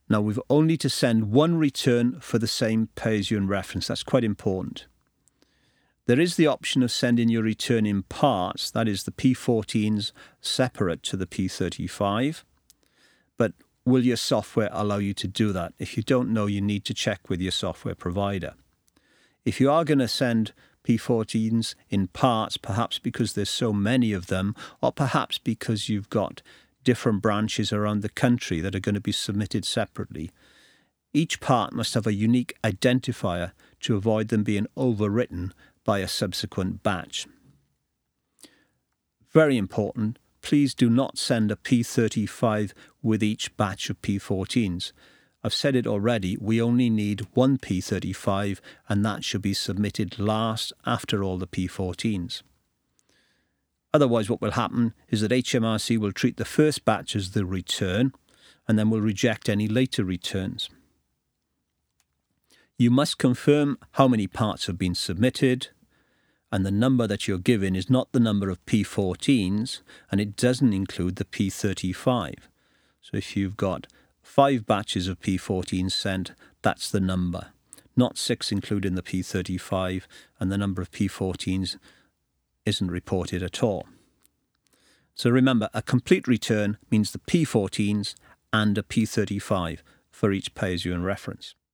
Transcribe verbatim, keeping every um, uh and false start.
Now, we've only to send one return for the same pay-as-you-earn reference. That's quite important. There is the option of sending your return in parts, that is the P fourteens separate to the P thirty-five. But will your software allow you to do that? If you don't know, you need to check with your software provider. If you are going to send P fourteens in parts, perhaps because there's so many of them, or perhaps because you've got different branches around the country that are going to be submitted separately, each part must have a unique identifier to avoid them being overwritten by a subsequent batch. Very important, please do not send a P thirty-five with each batch of P fourteens. I've said it already, we only need one P thirty-five and that should be submitted last after all the P fourteens. Otherwise, what will happen is that H M R C will treat the first batch as the return and then will reject any later returns. You must confirm how many parts have been submitted, and the number that you're given is not the number of P fourteens, and it doesn't include the P thirty-five. So if you've got five batches of P fourteens sent, that's the number, not six including the P thirty-five, and the number of P fourteens isn't reported at all. So remember, a complete return means the P fourteens and a P thirty-five for each pay-as-you-earn reference.